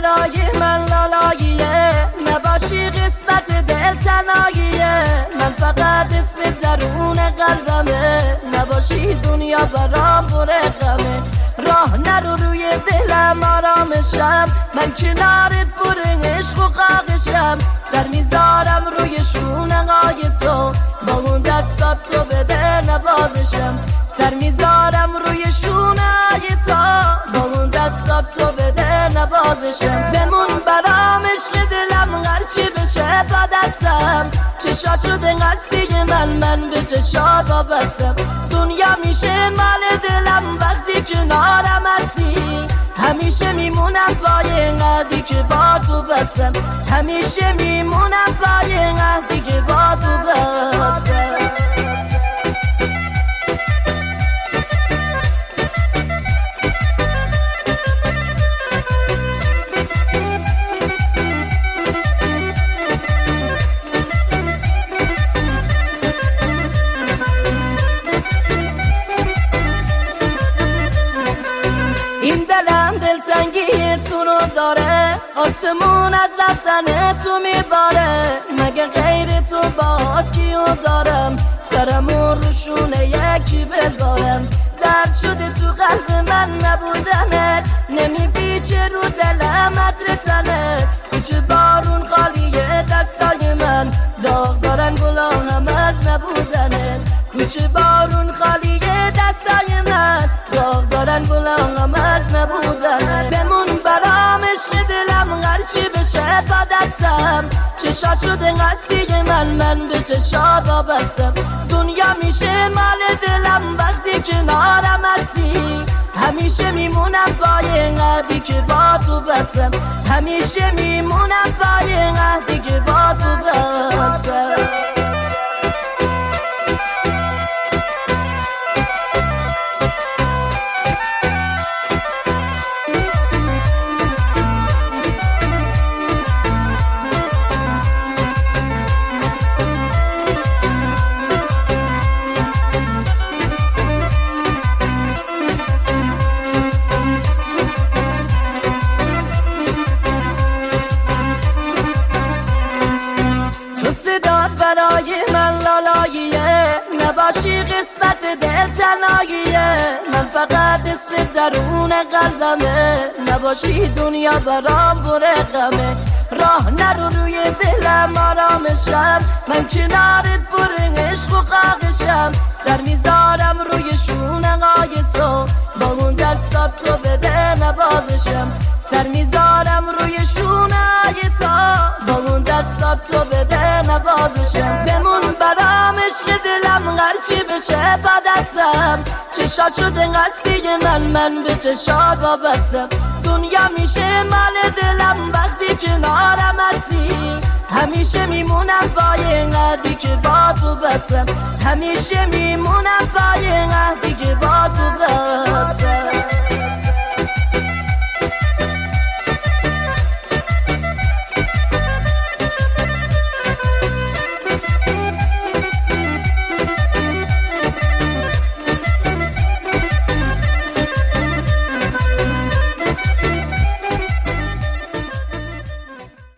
برای من لالاییه، نباشی قسمت دل تنهاییه. من فقط اسم درون قلبمه، نباشی دنیا برام پر غمه. راه نرو روی دلم آرامشم، من کنارت پر عشق و قاقشم. سر میذارم روی شونه‌های تو، با اون دستات تو بده نوازشم. سر میذارم روی شونه‌های تو، با اون دستات تو بده نوازشم. بمون برام عشق دلم هرچی بشه تا دستم. چشات شده قصدی من به چشات وابستم. دنیا میشه مال دلم وقتی کنارم هستی. همیشه میمونم پای قدی که با تو بستم. همیشه میمونم پای قدی که با تو بستم. این دلم دلتنگی تو رو داره، آسمون از رفتن تو میباره. مگه غیر تو باز کیو دارم، سرمون رو شونه یکی بذارم. درد شده تو قلب من نبودنت، نمیپیچه رو دلم عطر تنت. کوچه بارون خالیه دستای من، داغ دارن گلان هم از نبودنت. کوچه بارون خالیه دستای من، داغ دارن گلان هم از نبودنت. بمون برام عشق دلم هرچی بشه تا دستم. چشات شده قصدی من به چشات وابستم. دنیا میشه مال دلم وقتی کنارم هستی. همیشه میمونم پای قدی که با تو بستم. همیشه میمونم پای قدی که با تو بستم. برای من لالاییه، نباشی قسمت دل تنهاییه. من فقط اسم درون قلبمه، نباشی دنیا برام پر غمه. راه نرو روی دلم آرامشم، من کنارت پر عشق و قاقشم. سر میذارم روی شونه‌های تو، با اون دستات تو بده نوازشم. سر میذارم روی شونه‌های تو، با اون دستات تو بده نوازشم. بمون برام عشق دلم هرچی بشه تا دستم. چشات شده قصدی من به چشات وابستم. دنیا میشه مال دلم وقتی کنارم هستی. همیشه میمونم پای قدی که با تو بستم. همیشه میمونم پای